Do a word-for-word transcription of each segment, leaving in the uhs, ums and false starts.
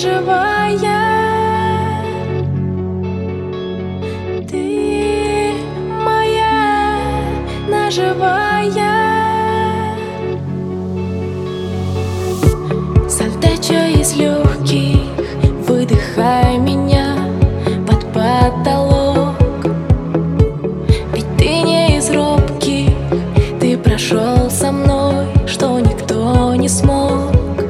живая. Ты моя ножевая. Задача из легких, выдыхай меня под потолок. Ведь ты не из робких, ты прошел со мной, что никто не смог.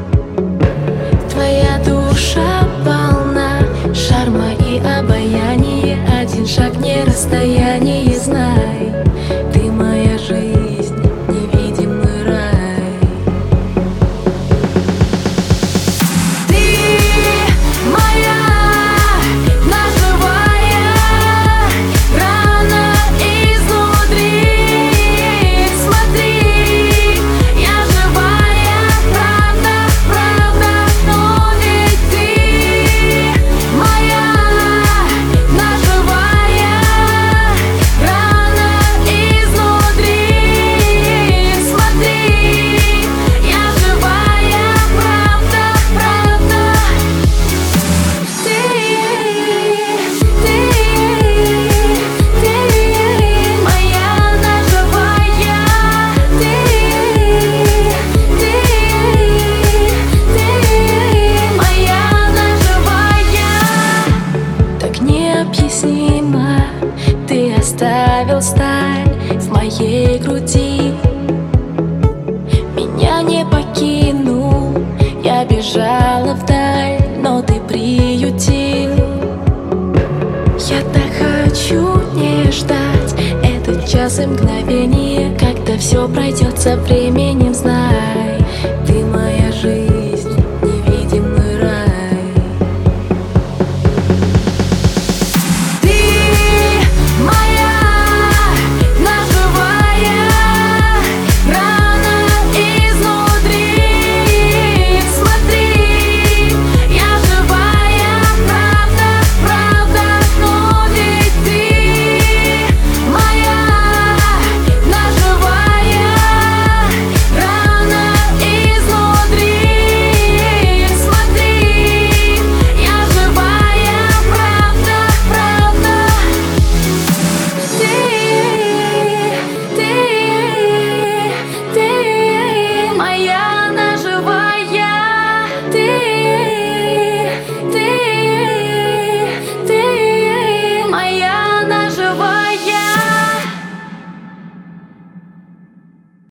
Твоя душа полна шарма и обаяния. Один шаг не расстояние, знай, ты моя жизнь, невидимый рай. Ты моя ножевая рана изнутри. Смотри, я живая, правда, правда, но ведь ты моя ножевая рана изнутри. Смотри, я живая, правда, правда. Ты, ты, ты моя ножевая. Ты, ты, ты моя ножевая. Так необъяснимо ты оставил сталь в моей груди. Меня не покинул, я бежала вдаль, но ты приютил. Я так хочу не ждать этот час и мгновение, когда все пройдет со временем, знай.